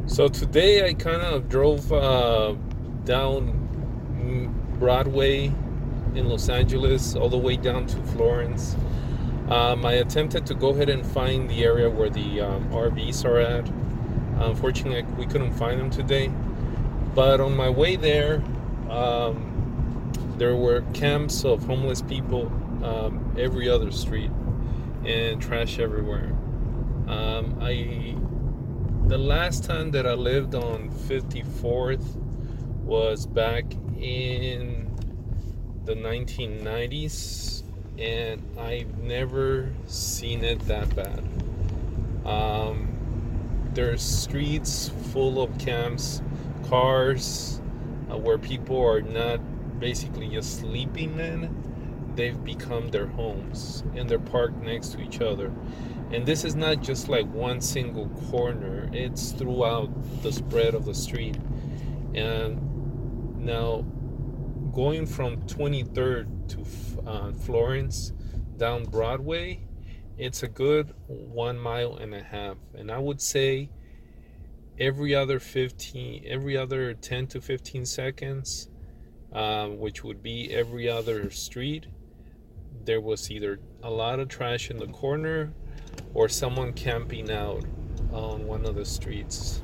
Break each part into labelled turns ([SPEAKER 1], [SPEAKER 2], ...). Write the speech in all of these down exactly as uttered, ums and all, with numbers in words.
[SPEAKER 1] So today I kind of drove uh, down mm, Broadway in Los Angeles, all the way down to Florence. Um, I attempted to go ahead and find the area where the um, R Vs are at. Unfortunately, we couldn't find them today. But on my way there, um, there were camps of homeless people um, every other street and trash everywhere. Um, I the last time that I lived on fifty-fourth was back in the nineteen nineties, and I've never seen it that bad. Um, there's streets full of camps, cars uh, where people are not basically just sleeping in, they've become their homes and they're parked next to each other. And this is not just like one single corner, it's throughout the spread of the street. And now, going from twenty-third to uh, Florence down Broadway, it's a good one mile and a half. And I would say every other fifteen, every other ten to fifteen seconds, um, which would be every other street, there was either a lot of trash in the corner or someone camping out on one of the streets.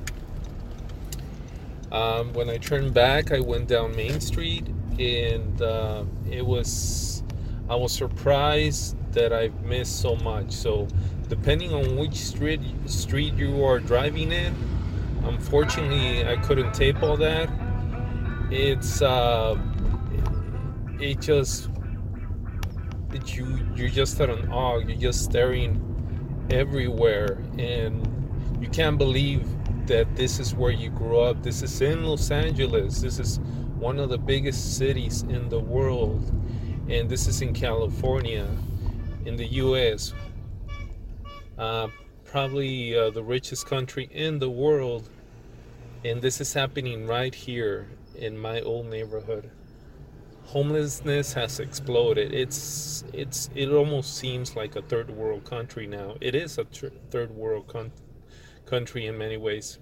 [SPEAKER 1] Um, when I turned back, I went down Main Street, and uh, it was I was surprised that I've missed so much. So, depending on which street street you are driving in, unfortunately, I couldn't tape all that. It's uh, it just it, you you're just at an awe. You're just staring everywhere, and you can't believe that this is where you grew up. This is in Los Angeles. This is one of the biggest cities in the world, and this is in California, in the U S. Uh, probably uh, the richest country in the world, and this is happening right here in my old neighborhood. Homelessness has exploded. It's it's it almost seems like a third world country now. It is a tr- third world con- country in many ways.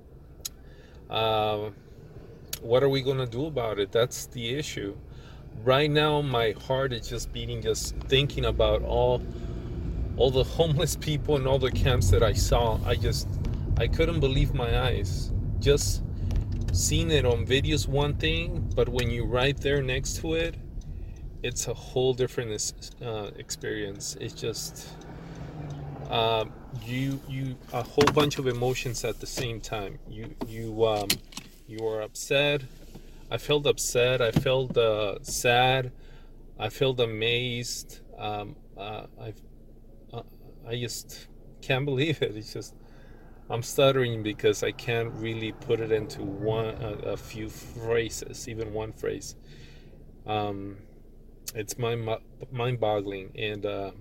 [SPEAKER 1] Uh, what are we gonna do about it? That's the issue. Right now, my heart is just beating, just thinking about all all the homeless people and all the camps that I saw. I just I couldn't believe my eyes. Just seeing it on videos, one thing, but when you're right there next to it, it's a whole different uh, experience. It's just uh, you you a whole bunch of emotions at the same time. You you um, you are upset. I felt upset. I felt uh, sad. I felt amazed. Um, uh, I uh, I just can't believe it. It's just I'm stuttering because I can't really put it into one a, a few phrases, even one phrase. Um, it's mind mind-boggling, and uh,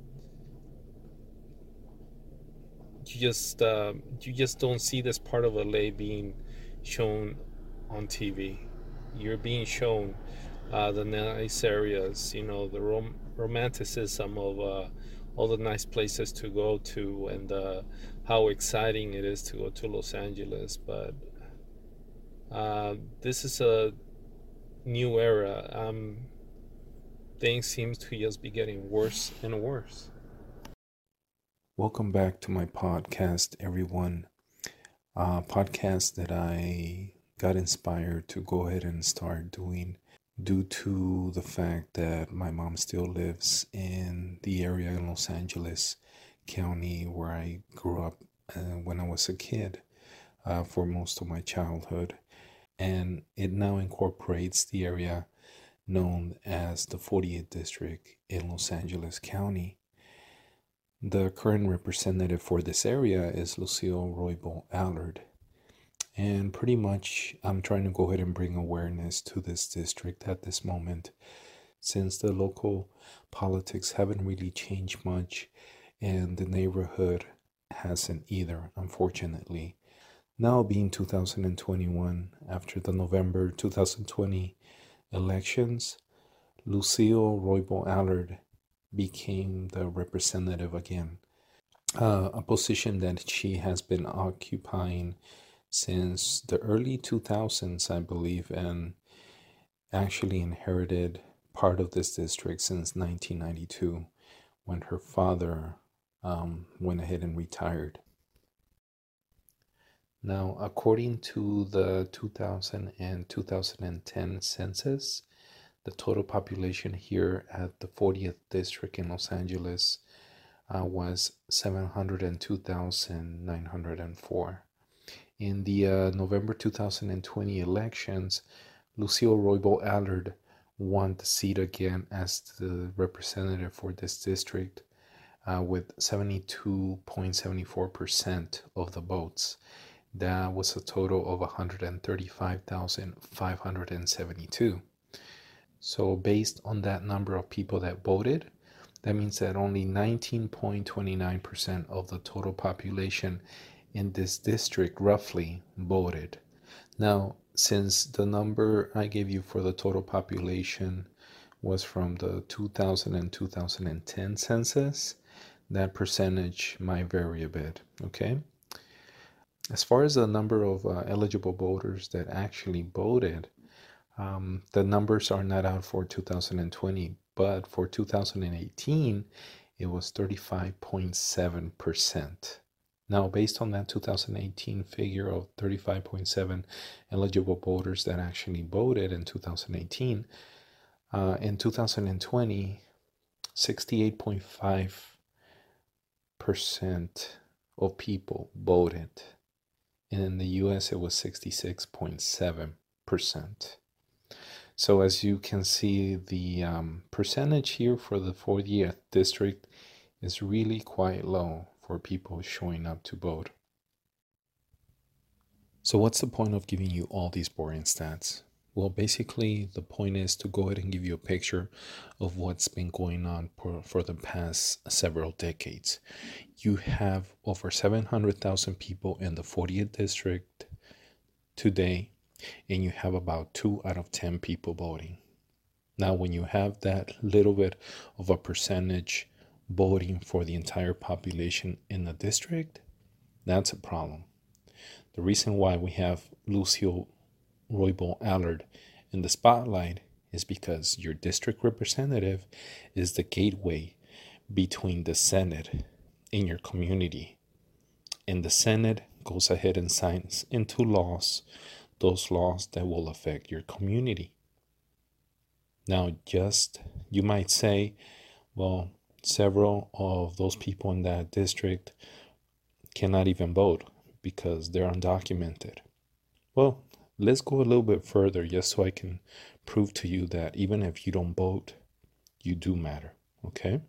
[SPEAKER 1] you just uh, you just don't see this part of L A being shown on T V. You're being shown uh, the nice areas, you know, the rom- romanticism of uh, all the nice places to go to, and uh, how exciting it is to go to Los Angeles. But uh, this is a new era. Um, things seem to just be getting worse and worse.
[SPEAKER 2] Welcome back to my podcast, everyone. A podcast that I got inspired to go ahead and start doing due to the fact that my mom still lives in the area in Los Angeles County where I grew up uh, when I was a kid uh, for most of my childhood. And it now incorporates the area known as the forty-eighth District in Los Angeles County. The current representative for this area is Lucille Roybal Allard. And pretty much, I'm trying to go ahead and bring awareness to this district at this moment, since the local politics haven't really changed much and the neighborhood hasn't either, unfortunately. Now, being two thousand twenty-one, after the November twenty twenty elections, Lucille Roybal Allard became the representative again, uh, a position that she has been occupying since the early two thousands, I believe, and actually inherited part of this district since nineteen ninety-two when her father um, went ahead and retired. Now, according to the two thousand and two thousand ten census, the total population here at the fortieth district in Los Angeles uh, was seven hundred two thousand nine hundred four. In the uh, November two thousand twenty elections, Lucio Roybal Allard won the seat again as the representative for this district uh, with seventy-two point seven four percent of the votes. That was a total of one hundred thirty-five thousand five hundred seventy-two. So based on that number of people that voted, that means that only nineteen point two nine percent of the total population in this district roughly voted. Now, since the number I gave you for the total population was from the two thousand and two thousand ten census, that percentage might vary a bit, okay? As far as the number of uh, eligible voters that actually voted, um, the numbers are not out for two thousand twenty, but for two thousand eighteen, it was thirty-five point seven percent. Now, based on that two thousand eighteen figure of thirty-five point seven eligible voters that actually voted in two thousand eighteen, uh, in two thousand twenty, sixty-eight point five percent of people voted. And in the U S, it was sixty-six point seven percent. So as you can see, the um, percentage here for the fortieth district is really quite low for people showing up to vote. So what's the point of giving you all these boring stats? Well, basically, the point is to go ahead and give you a picture of what's been going on for, for the past several decades. You have over seven hundred thousand people in the fortieth district today, and you have about two out of ten people voting. Now, when you have that little bit of a percentage voting for the entire population in the district, that's a problem. The reason why we have Lucio Roybal Allard in the spotlight is because your district representative is the gateway between the Senate in your community. And the Senate goes ahead and signs into laws those laws that will affect your community. Now, just, you might say, well, several of those people in that district cannot even vote because they're undocumented. Well, let's go a little bit further just so I can prove to you that even if you don't vote, you do matter, okay?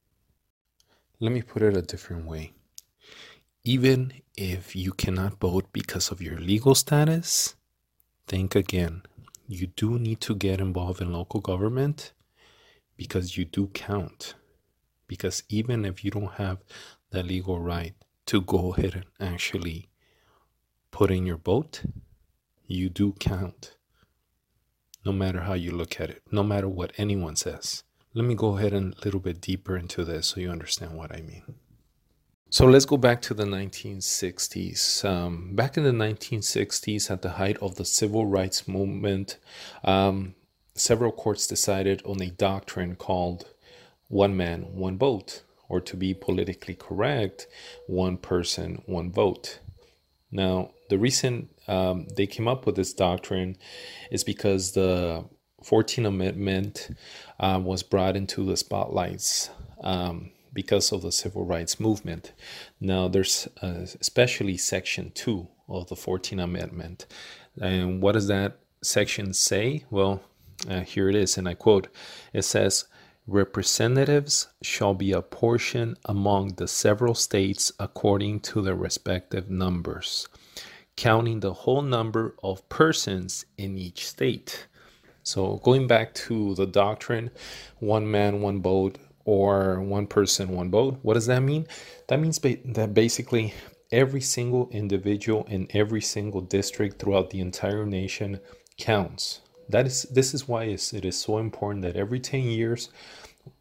[SPEAKER 2] Let me put it a different way. Even if you cannot vote because of your legal status, think again. You do need to get involved in local government because you do count. Because even if you don't have the legal right to go ahead and actually put in your vote, you do count. No matter how you look at it, no matter what anyone says. Let me go ahead and a little bit deeper into this so you understand what I mean. So let's go back to the nineteen sixties. Um, back in the nineteen sixties, at the height of the civil rights movement, um, several courts decided on a doctrine called one man, one vote, or to be politically correct, one person, one vote. Now, the reason um, they came up with this doctrine is because the fourteenth Amendment uh, was brought into the spotlights um, because of the civil rights movement. Now, there's uh, especially Section two of the fourteenth Amendment. And what does that section say? Well, uh, here it is, and I quote, it says, "Representatives shall be apportioned among the several states according to their respective numbers, counting the whole number of persons in each state." So going back to the doctrine, one man, one vote, or one person, one vote, what does that mean? That means ba- that basically every single individual in every single district throughout the entire nation counts. That is, this is why it's, it is so important that every ten years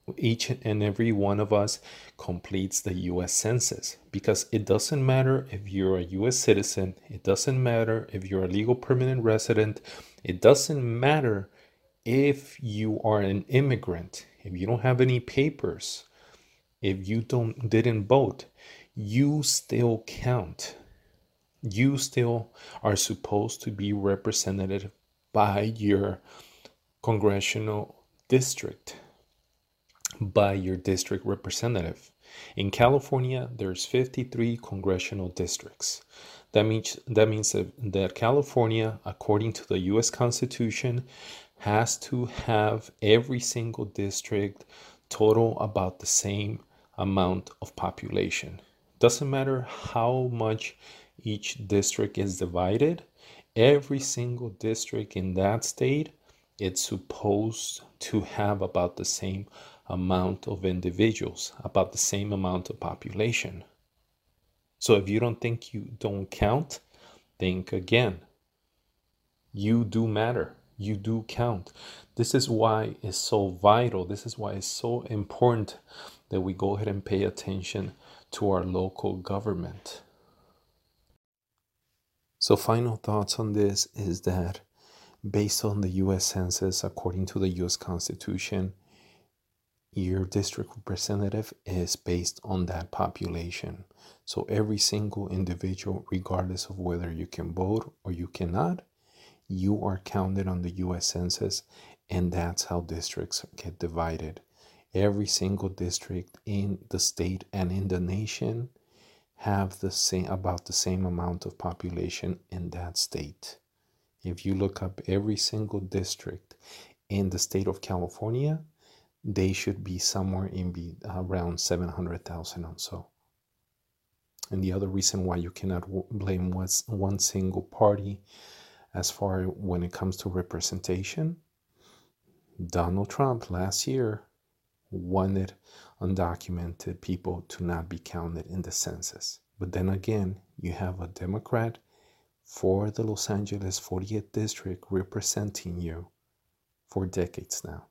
[SPEAKER 2] each and every one of us completes the U S Census, because it doesn't matter if you're a U S citizen, it doesn't matter if you're a legal permanent resident, it doesn't matter if you are an immigrant, if you don't have any papers, if you don't didn't vote, you still count. You still are supposed to be represented by your congressional district, by your district representative. In California, there's fifty-three congressional districts. That means that means that, that California, according to the U S Constitution, has to have every single district total about the same amount of population. Doesn't matter how much each district is divided, every single district in that state, it's supposed to have about the same amount of individuals, about the same amount of population. So if you don't think you don't count, think again. You do matter. You do count. This is why it's so vital. This is why it's so important that we go ahead and pay attention to our local government. So final thoughts on this is that based on the U S Census, according to the U S Constitution, your district representative is based on that population. So every single individual, regardless of whether you can vote or you cannot, you are counted on the U S Census, and that's how districts get divided. Every single district in the state and in the nation have the same about the same amount of population in that state. If you look up every single district in the state of California, they should be somewhere in be around seven hundred thousand or so. And the other reason why you cannot blame was one single party as far when it comes to representation, Donald Trump last year wanted undocumented people to not be counted in the census. But then again, you have a Democrat for the Los Angeles fortieth district representing you for decades now.